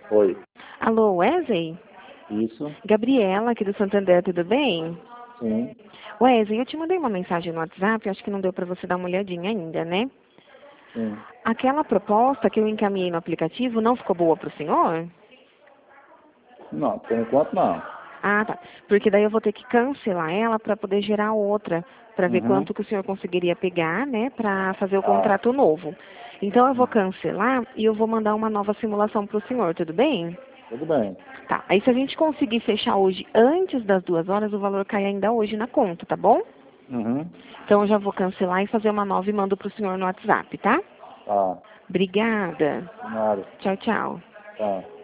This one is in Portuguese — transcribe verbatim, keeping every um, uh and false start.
Oi. Alô, Wesley? Isso? Gabriela, aqui do Santander, tudo bem? Sim. Wesley, eu te mandei uma mensagem no WhatsApp, acho que não deu para você dar uma olhadinha ainda, né? Sim. Aquela proposta que eu encaminhei no aplicativo não ficou boa para o senhor? Não, por enquanto não. Ah, tá. Porque daí eu vou ter que cancelar ela para poder gerar outra, para ver Uhum. quanto que o senhor conseguiria pegar, né, para fazer o Ah, contrato novo. Então eu vou cancelar e eu vou mandar uma nova simulação para o senhor, tudo bem? tudo bem. Tá. Aí se a gente conseguir fechar hoje antes das duas horas, o valor cai ainda hoje na conta, tá bom? Uhum. Então eu já vou cancelar e fazer uma nova e mando para o senhor no WhatsApp, tá? Tá. Obrigada. De nada. Tchau, tchau. Tá.